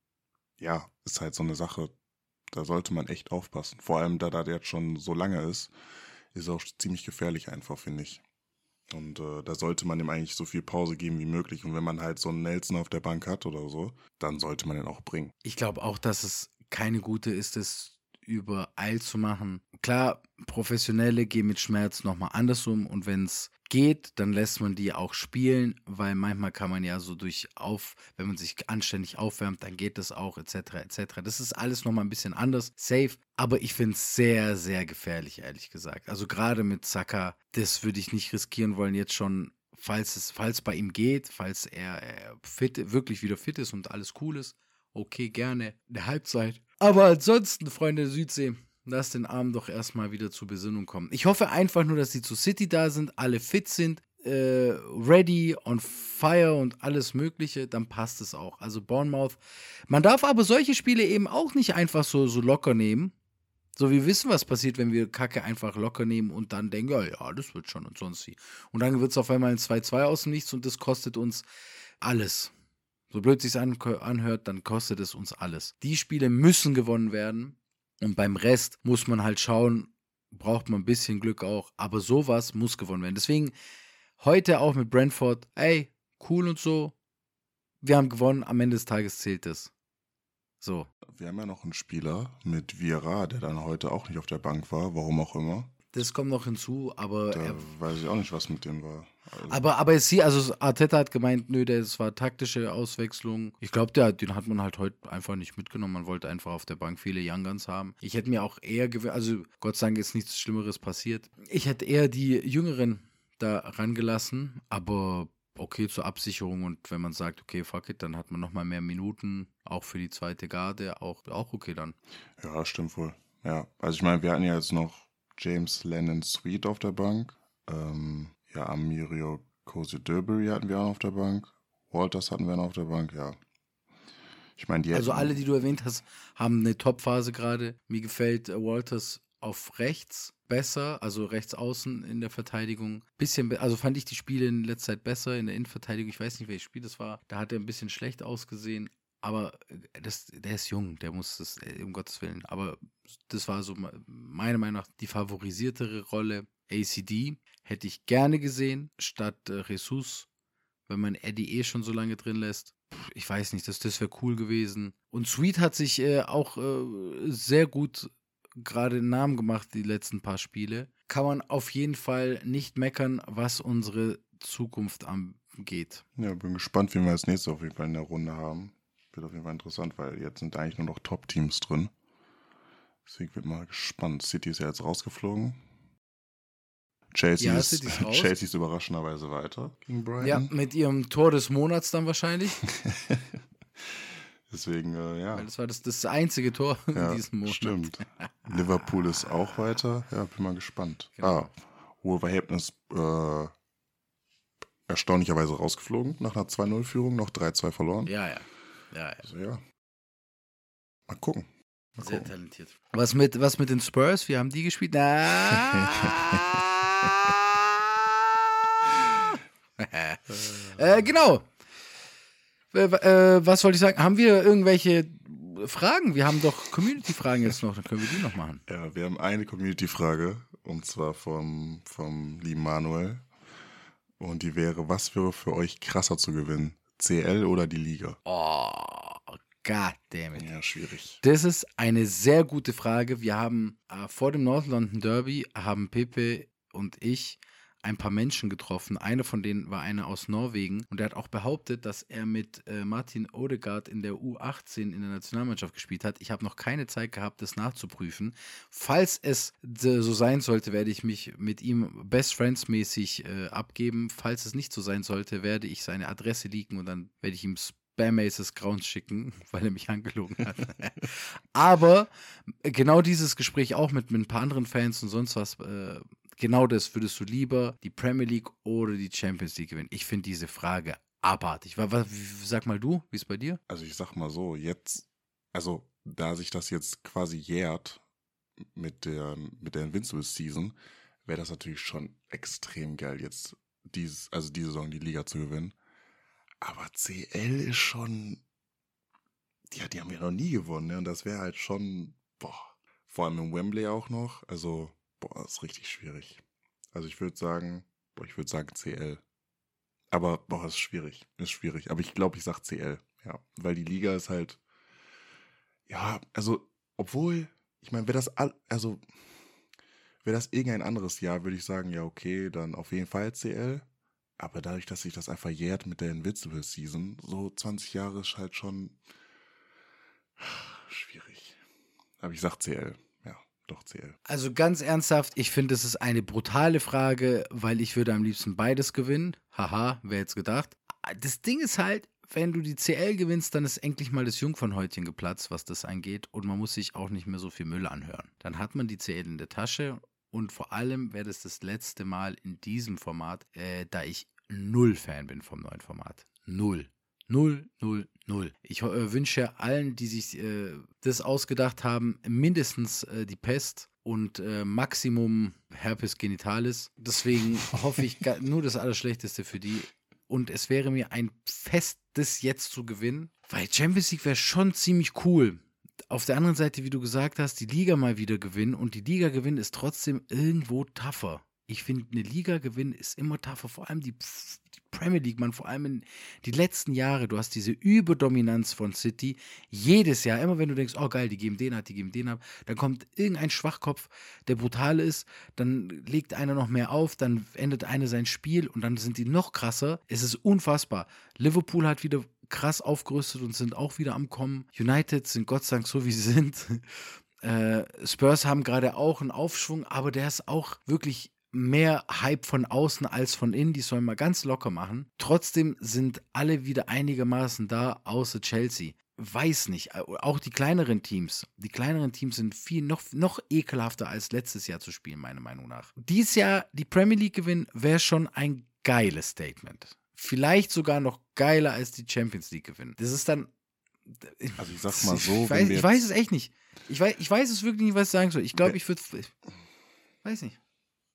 ja, ist halt so eine Sache, da sollte man echt aufpassen. Vor allem, da da der jetzt schon so lange ist, ist auch ziemlich gefährlich einfach, finde ich. Und äh, da sollte man ihm eigentlich so viel Pause geben wie möglich. Und wenn man halt so einen Nelson auf der Bank hat oder so, dann sollte man den auch bringen. Ich glaube auch, dass es keine gute ist, es übereilt zu machen. Klar, Professionelle gehen mit Schmerz nochmal anders um und wenn es geht, dann lässt man die auch spielen, weil manchmal kann man ja so durch auf, wenn man sich anständig aufwärmt, dann geht das auch, et cetera et cetera. Das ist alles nochmal ein bisschen anders, safe, aber ich finde es sehr, sehr gefährlich, ehrlich gesagt. Also gerade mit Saka, das würde ich nicht riskieren wollen, jetzt schon, falls es, falls bei ihm geht, falls er, er fit, wirklich wieder fit ist und alles cool ist, okay, gerne, eine Halbzeit. Aber ansonsten, Freunde der Südsee, lass den Arm doch erstmal wieder zur Besinnung kommen. Ich hoffe einfach nur, dass die zu City da sind, alle fit sind, äh, ready, on fire und alles Mögliche, dann passt es auch. Also Bournemouth. Man darf aber solche Spiele eben auch nicht einfach so, so locker nehmen. So, wir wissen, was passiert, wenn wir Kacke einfach locker nehmen und dann denken, ja, ja, das wird schon und sonst wie. Und dann wird es auf einmal ein zwei zwei aus dem Nichts und das kostet uns alles. So blöd sich's anhört, dann kostet es uns alles. Die Spiele müssen gewonnen werden und beim Rest muss man halt schauen, braucht man ein bisschen Glück auch, aber sowas muss gewonnen werden. Deswegen heute auch mit Brentford, ey, cool und so, wir haben gewonnen, am Ende des Tages zählt es. So. Wir haben ja noch einen Spieler mit Vieira, der dann heute auch nicht auf der Bank war, warum auch immer. Das kommt noch hinzu, aber Da er, weiß ich auch nicht, was mit dem war. Also, aber, aber es hier, also Arteta hat gemeint, nö, das war taktische Auswechslung. Ich glaube, den hat man halt heute einfach nicht mitgenommen. Man wollte einfach auf der Bank viele Young Guns haben. Ich hätte mir auch eher gewünscht, also Gott sei Dank ist nichts Schlimmeres passiert. Ich hätte eher die Jüngeren da rangelassen, aber okay zur Absicherung und wenn man sagt, okay, fuck it, dann hat man nochmal mehr Minuten, auch für die zweite Garde, auch, auch okay dann. ja, stimmt wohl. Ja, also ich meine, wir hatten ja jetzt noch James Lennon Sweet auf der Bank. Ähm, ja, Amirio Cozy-Durbury hatten wir auch noch auf der Bank. Walters hatten wir noch auf der Bank, ja. Ich meine, die Also hätten- alle, die du erwähnt hast, haben eine Top-Phase gerade. Mir gefällt äh, Walters auf rechts besser, also rechts außen in der Verteidigung. Bisschen, be- also fand ich die Spiele in letzter Zeit besser in der Innenverteidigung. Ich weiß nicht, welches Spiel das war. Da hat er ein bisschen schlecht ausgesehen. Aber äh, das, der ist jung, der muss das, äh, um Gottes Willen. Aber das war so me- meiner Meinung nach die favorisiertere Rolle. A C D hätte ich gerne gesehen, statt äh, Jesus, wenn man Eddie eh schon so lange drin lässt. Pff, ich weiß nicht, das, das wäre cool gewesen. Und Sweet hat sich äh, auch äh, sehr gut gerade einen Namen gemacht, die letzten paar Spiele. Kann man auf jeden Fall nicht meckern, was unsere Zukunft angeht. Ja, bin gespannt, wen wir als nächstes auf jeden Fall in der Runde haben. Wird auf jeden Fall interessant, weil jetzt sind eigentlich nur noch Top-Teams drin. Deswegen wird mal gespannt. City ist ja jetzt rausgeflogen. Chelsea, Ja, ist, City ist raus. Chelsea ist überraschenderweise weiter gegen Brighton. Ja, mit ihrem Tor des Monats dann wahrscheinlich. Deswegen, äh, ja. Weil das war das, das einzige Tor ja, in diesem Monat. Stimmt. Liverpool ist auch weiter. Ja, bin mal gespannt. Genau. Ah, Wolverhampton ist äh, erstaunlicherweise rausgeflogen nach einer zwei null Führung, noch drei zwei verloren. Ja, ja. Ja, ja. Also ja. Mal gucken. Mal Sehr gucken. talentiert. Was mit, was mit den Spurs? Wie haben die gespielt? Na. äh, genau. Äh, äh, was wollte ich sagen? Haben wir irgendwelche Fragen? Wir haben doch Community-Fragen jetzt noch. Dann können wir die noch machen. Ja, wir haben eine Community-Frage und zwar vom, vom lieben Manuel. Und die wäre, was wäre für euch krasser zu gewinnen? C L oder die Liga? Oh, goddammit. Ja, schwierig. Das ist eine sehr gute Frage. Wir haben äh, vor dem North London Derby haben Pepe und ich ein paar Menschen getroffen. Einer von denen war einer aus Norwegen und der hat auch behauptet, dass er mit äh, Martin Odegaard in der U achtzehn in der Nationalmannschaft gespielt hat. Ich habe noch keine Zeit gehabt, das nachzuprüfen. Falls es äh, so sein sollte, werde ich mich mit ihm Best Friends mäßig äh, abgeben. Falls es nicht so sein sollte, werde ich seine Adresse leaken und dann werde ich ihm Spam-Aces Grounds schicken, weil er mich angelogen hat. Aber genau dieses Gespräch auch mit, mit ein paar anderen Fans und sonst was, äh, genau das, würdest du lieber die Premier League oder die Champions League gewinnen? Ich finde diese Frage abartig. Was, was, sag mal du, wie ist bei dir? Also ich sag mal so, jetzt, also da sich das jetzt quasi jährt mit der, mit der Invincible Season, wäre das natürlich schon extrem geil, jetzt dieses, also diese Saison die Liga zu gewinnen. Aber C L ist schon, ja, die haben wir noch nie gewonnen, ne? Und das wäre halt schon, boah, vor allem im Wembley auch noch. Also, boah, ist richtig schwierig. Also ich würde sagen, boah, ich würde sagen C L. Aber, boah, ist schwierig, ist schwierig. Aber ich glaube, ich sag C L, ja. Weil die Liga ist halt, ja, also, obwohl, ich meine, wäre das, all, also, wäre das irgendein anderes Jahr, würde ich sagen, ja, okay, dann auf jeden Fall C L. Aber dadurch, dass sich das einfach jährt mit der Invincible Season, so zwanzig Jahre ist halt schon schwierig. Aber ich sag C L, ja, doch C L. Also ganz ernsthaft, ich finde, es ist eine brutale Frage, weil ich würde am liebsten beides gewinnen. Haha, wer hätte es gedacht. Das Ding ist halt, wenn du die C L gewinnst, dann ist endlich mal das Jungfernhäutchen geplatzt, was das angeht. Und man muss sich auch nicht mehr so viel Müll anhören. Dann hat man die C L in der Tasche. Und vor allem wäre das das letzte Mal in diesem Format, äh, da ich null Fan bin vom neuen Format. Null. Null, null, null. Ich äh, wünsche allen, die sich äh, das ausgedacht haben, mindestens äh, die Pest und äh, Maximum Herpes genitalis. Deswegen hoffe ich ga- nur das Allerschlechteste für die. Und es wäre mir ein Fest, das jetzt zu gewinnen, weil Champions League wäre schon ziemlich cool. Auf der anderen Seite, wie du gesagt hast, die Liga mal wieder gewinnen und die Liga gewinnen ist trotzdem irgendwo tougher. Ich finde, eine Liga gewinnen ist immer tougher, vor allem die, die Premier League, man, vor allem in die letzten Jahre, du hast diese Überdominanz von City, jedes Jahr, immer wenn du denkst, oh geil, die geben den ab, die geben den ab, dann kommt irgendein Schwachkopf, der brutal ist, dann legt einer noch mehr auf, dann endet einer sein Spiel und dann sind die noch krasser, es ist unfassbar. Liverpool hat wieder krass aufgerüstet und sind auch wieder am Kommen. United sind Gott sei Dank so, wie sie sind. Äh, Spurs haben gerade auch einen Aufschwung, aber der ist auch wirklich mehr Hype von außen als von innen. Die sollen mal ganz locker machen. Trotzdem sind alle wieder einigermaßen da, außer Chelsea. Weiß nicht. Auch die kleineren Teams. Die kleineren Teams sind viel noch, noch ekelhafter als letztes Jahr zu spielen, meiner Meinung nach. Dieses Jahr die Premier League gewinnen, wäre schon ein geiles Statement. Vielleicht sogar noch geiler als die Champions League gewinnen. Das ist dann. Also ich sag mal so, ich weiß, ich weiß es echt nicht. Ich weiß, ich weiß es wirklich nicht, was ich sagen soll. Ich glaube, ich würde. Weiß nicht.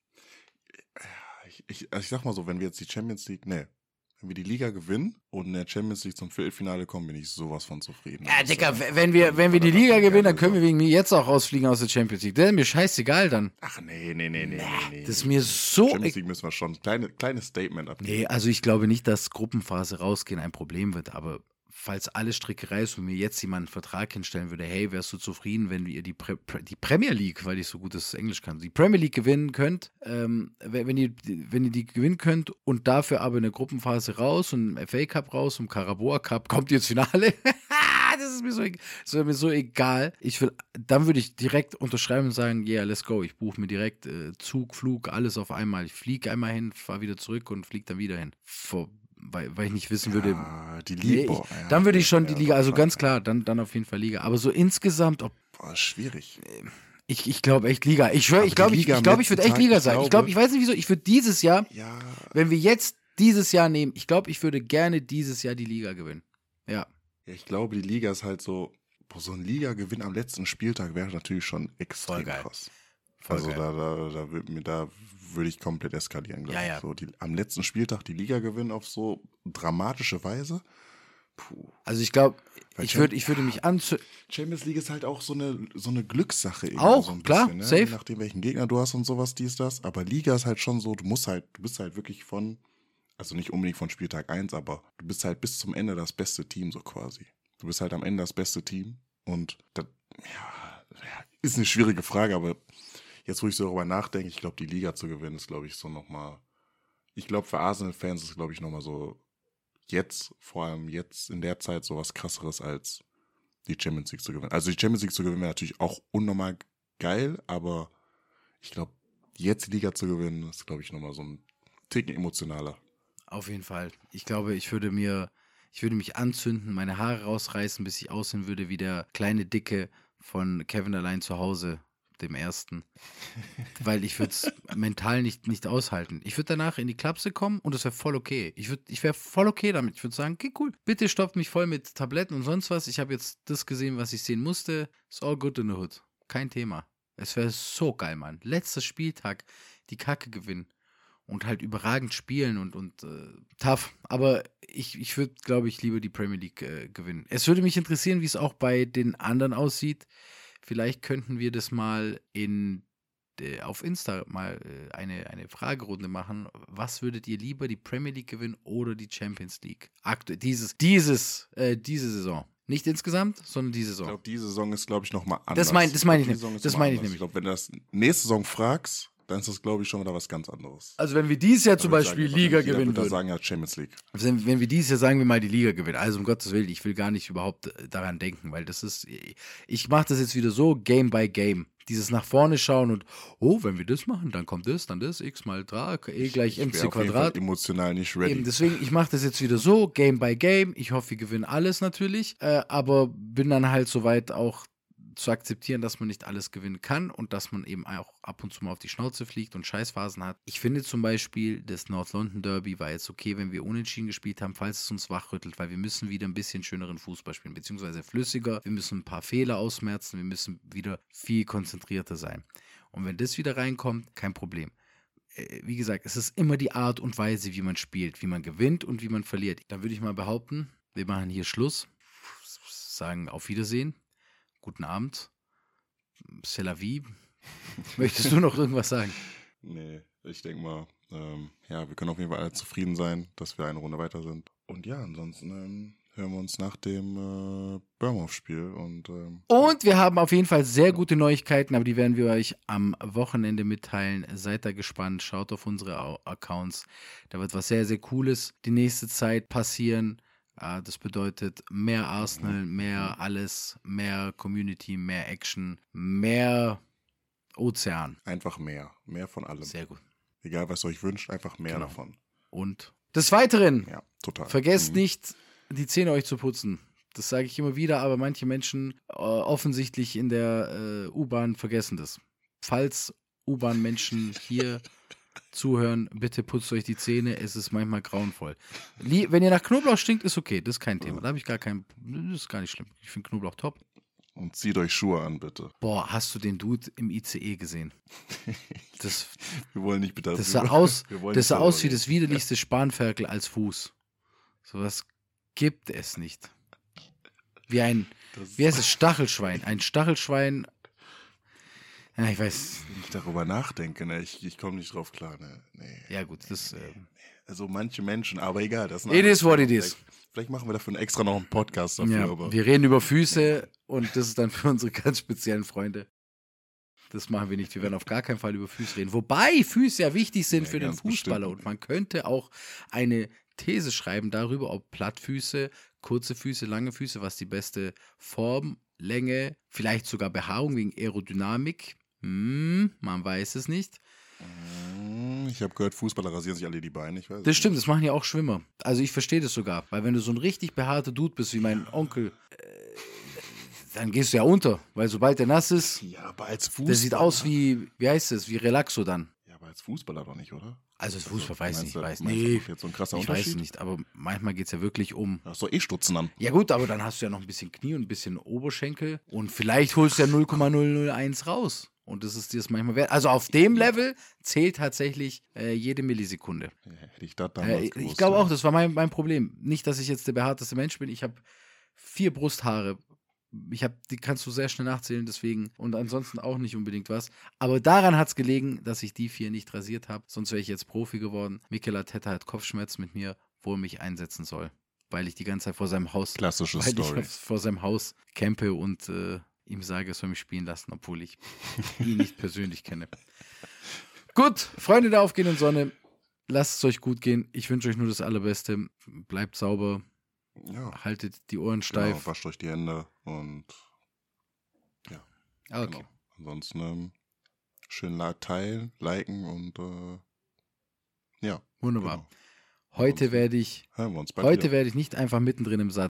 Ich, ich, also ich sag mal so, wenn wir jetzt die Champions League, nee, wenn wir die Liga gewinnen und in der Champions League zum Viertelfinale kommen, bin ich sowas von zufrieden. Ja, das Dicker, ist, wenn wir, wenn wir die Liga gewinnen, dann können wir wegen mir jetzt auch rausfliegen aus der Champions League. Das ist mir scheißegal dann. Ach nee, nee, nee, nee, nee, nee. Das ist mir so. Champions League müssen wir schon ein kleine, kleines Statement abgeben. Nee, also ich glaube nicht, dass Gruppenphase rausgehen ein Problem wird, aber falls alle Stricke reißen und mir jetzt jemand einen Vertrag hinstellen würde, hey, wärst du zufrieden, wenn ihr die, Pre- Pre- die Premier League, weil ich so gutes Englisch kann, die Premier League gewinnen könnt, ähm, wenn, ihr, wenn ihr die gewinnen könnt und dafür aber in der Gruppenphase raus und im F A Cup raus und im Carabao Cup kommt ihr ins Finale, das ist mir so, das ist mir so egal. Ich will, dann würde ich direkt unterschreiben und sagen, yeah, let's go. Ich buche mir direkt äh, Zug, Flug, alles auf einmal. Ich fliege einmal hin, fahre wieder zurück und fliege dann wieder hin. Vor Weil, weil ich nicht wissen würde. Ja, die Liga. Nee, Boah, ich, ja, dann würde ich schon ja, die Liga, also schon, ganz ja. klar, dann, dann auf jeden Fall Liga. Aber so insgesamt, ob, Boah, schwierig. ich, ich glaube echt Liga. Ich schwöre, Aber ich glaube, die ich, Liga ich, am glaub, ich würde letzten echt Tag, Liga ich sein. Ich glaube- glaube, ich weiß nicht wieso, ich würde dieses Jahr, Ja, wenn wir jetzt dieses Jahr nehmen, ich glaube, ich würde gerne dieses Jahr die Liga gewinnen. Ja. ja, ich glaube, die Liga ist halt so, boah, so ein Liga-Gewinn am letzten Spieltag wäre natürlich schon extrem Voll geil. krass. Voll also geil. da, da, da, würde mir, da würde ich komplett eskalieren, glaube Ja, ich. ja. So, die, am letzten Spieltag die Liga gewinnen auf so dramatische Weise. Puh. Also ich glaube, Weil ich Champ- würde ich würde mich anzü... Champions League ist halt auch so eine, so eine Glückssache. irgendwie Auch, so ein klar, bisschen, ne? safe. Je nachdem, welchen Gegner du hast und sowas, dies, das. Aber Liga ist halt schon so, du musst halt, du bist halt wirklich von, also nicht unbedingt von Spieltag eins, aber du bist halt bis zum Ende das beste Team, so quasi. Du bist halt am Ende das beste Team. Und das, ja, ja, ist eine schwierige Frage, aber jetzt, wo ich so darüber nachdenke, ich glaube, die Liga zu gewinnen, ist, glaube ich, so nochmal, ich glaube, für Arsenal-Fans ist, glaube ich, nochmal so, jetzt, vor allem jetzt in der Zeit, sowas krasseres als die Champions League zu gewinnen. Also die Champions League zu gewinnen wäre natürlich auch unnormal geil, aber ich glaube, jetzt die Liga zu gewinnen, ist, glaube ich, nochmal so ein Ticken emotionaler. Auf jeden Fall. Ich glaube, ich würde mir, ich würde mich anzünden, meine Haare rausreißen, bis ich aussehen würde wie der kleine Dicke von Kevin allein zu Hause, dem ersten. Weil ich würde es mental nicht, nicht aushalten. Ich würde danach in die Klapse kommen und es wäre voll okay. Ich, würd, ich wäre voll okay damit. Ich würde sagen, okay, cool. Bitte stopft mich voll mit Tabletten und sonst was. Ich habe jetzt das gesehen, was ich sehen musste. It's all good in the hood. Kein Thema. Es wäre so geil, Mann. Letzter Spieltag, die Kacke gewinnen. und halt überragend spielen und, und äh, tough. Aber ich, ich würde, glaube ich, lieber die Premier League äh, gewinnen. Es würde mich interessieren, wie es auch bei den anderen aussieht. Vielleicht könnten wir das mal in äh, auf Insta mal äh, eine, eine Fragerunde machen. Was würdet ihr lieber, die Premier League gewinnen oder die Champions League? Aktuell, dieses, dieses, äh, diese Saison. Nicht insgesamt, sondern die Saison. Ich glaube, die Saison ist, glaube ich, nochmal anders. Das meine das mein ich, glaub, nicht. die Saison ist Das noch meine ich anders. nämlich. Ich glaube, wenn du das nächste Saison fragst, dann ist das, glaube ich, schon wieder was ganz anderes. Also wenn wir dieses Jahr Da zum würde ich Beispiel sagen, Liga wahrscheinlich jeder gewinnen würde da würden. sagen, ja, Champions League. Wenn, wenn wir dieses Jahr sagen wir mal die Liga gewinnen, also um Gottes Willen, ich will gar nicht überhaupt äh, daran denken, weil das ist, ich mache das jetzt wieder so, Game by Game. Dieses nach vorne schauen und, oh, wenn wir das machen, dann kommt das, dann das, x mal drei, e gleich Ich mc wäre auf jeden Fall Quadrat. emotional nicht ready. Eben, deswegen, ich mache das jetzt wieder so, Game by Game. Ich hoffe, wir gewinnen alles natürlich, äh, aber bin dann halt soweit auch zu akzeptieren, dass man nicht alles gewinnen kann und dass man eben auch ab und zu mal auf die Schnauze fliegt und Scheißphasen hat. Ich finde zum Beispiel, das North London Derby war jetzt okay, wenn wir unentschieden gespielt haben, falls es uns wachrüttelt, weil wir müssen wieder ein bisschen schöneren Fußball spielen, beziehungsweise flüssiger. Wir müssen ein paar Fehler ausmerzen, wir müssen wieder viel konzentrierter sein. Und wenn das wieder reinkommt, kein Problem. Äh, Wie gesagt, es ist immer die Art und Weise, wie man spielt, wie man gewinnt und wie man verliert. Dann würde ich mal behaupten, wir machen hier Schluss, sagen auf Wiedersehen. Guten Abend. C'est la vie. Möchtest du noch irgendwas sagen? Nee, ich denke mal, ähm, ja, wir können auf jeden Fall alle zufrieden sein, dass wir eine Runde weiter sind. Und ja, ansonsten ähm, hören wir uns nach dem äh, Bournemouth-Spiel. Und, ähm, Und wir haben auf jeden Fall sehr gute Neuigkeiten, aber die werden wir euch am Wochenende mitteilen. Seid da gespannt, schaut auf unsere Au- Accounts. Da wird was sehr, sehr Cooles die nächste Zeit passieren. Ah, das bedeutet mehr Arsenal, mehr alles, mehr Community, mehr Action, mehr Ozean. einfach mehr. Mehr von allem. Sehr gut. Egal, was ihr euch wünscht, einfach mehr Genau. davon. Und des Weiteren, Ja, total. vergesst Mhm. nicht, die Zähne euch zu putzen. Das sage ich immer wieder, aber manche Menschen äh, offensichtlich in der äh, U-Bahn vergessen das. Falls U-Bahn-Menschen hier zuhören, bitte putzt euch die Zähne, es ist manchmal grauenvoll. Lie- Wenn ihr nach Knoblauch stinkt, ist okay, das ist kein Thema. Da habe ich gar kein, das ist gar nicht schlimm. Ich finde Knoblauch top. Und zieht euch Schuhe an, bitte. Boah, hast du den Dude im I C E gesehen? Das, Wir wollen nicht bitte. das sah aus, wir wollen das nicht sah darüber aus wie reden. das widerlichste Spanferkel als Fuß. Sowas gibt es nicht. Wie ein, Das- wie heißt es, Stachelschwein. Ein Stachelschwein. Ja, ich weiß. Wenn ich darüber nachdenke, ne, ich, ich komme nicht drauf klar. Ne, nee. Ja, gut, das. Äh, Also manche Menschen, aber egal. Das ist ein It anderes is what it Thema. is. Vielleicht, vielleicht machen wir dafür extra noch einen Podcast dafür. ja, aber wir reden über Füße und das ist dann für unsere ganz speziellen Freunde. Das machen wir nicht. Wir werden auf gar keinen Fall über Füße reden. Wobei Füße ja wichtig sind Ja, für den ganz Fußballer. bestimmt. Und man könnte auch eine These schreiben darüber, ob Plattfüße, kurze Füße, lange Füße, was die beste Form, Länge, vielleicht sogar Behaarung wegen Aerodynamik. Hm, man weiß es nicht. Mm, ich habe gehört, Fußballer rasieren sich alle die Beine. Ich weiß Das stimmt, das machen ja auch Schwimmer. Also ich verstehe das sogar. Weil wenn du so ein richtig behaarter Dude bist, wie mein Onkel, äh, dann gehst du ja unter. Weil sobald der nass ist, Ja, aber als Fußballer. der sieht aus wie, wie heißt es, wie Relaxo dann. Ja, aber als Fußballer doch nicht, oder? Also das Fußball weiß ich Meinst nicht, du- weiß meinst du, nicht. das ist jetzt so ein krasser Ich weiß Unterschied? es nicht, aber manchmal geht es ja wirklich um. Da hast du eh Stutzen an. Ja gut, aber dann hast du ja noch ein bisschen Knie und ein bisschen Oberschenkel und vielleicht holst du ja null Komma null null eins raus. Und das ist dir das manchmal wert. Also auf dem Level zählt tatsächlich äh, jede Millisekunde. Ja, hätte ich das damals Äh, gewusst. ich glaube ja. auch, das war mein, mein Problem. Nicht, dass ich jetzt der behaarteste Mensch bin. Ich habe vier Brusthaare. Ich habe, die kannst du sehr schnell nachzählen, deswegen. Und ansonsten auch nicht unbedingt was. Aber daran hat es gelegen, dass ich die vier nicht rasiert habe. Sonst wäre ich jetzt Profi geworden. Mikel Arteta hat Kopfschmerz mit mir, wo er mich einsetzen soll. Weil ich die ganze Zeit vor seinem Haus, Klassische weil Story. ich vor seinem Haus campe und äh, ihm sage, er soll mich spielen lassen, obwohl ich ihn nicht persönlich kenne. Gut, Freunde der aufgehenden Sonne, lasst es euch gut gehen. Ich wünsche euch nur das Allerbeste. Bleibt sauber, Ja, haltet die Ohren genau, steif. wascht euch die Hände und ja, Ah, okay. genau. Ansonsten ähm, schön la- teilen, liken und äh, ja, Wunderbar. genau. Heute Ansonsten werde ich, hören wir uns bald heute wieder. werde ich nicht einfach mittendrin im Satz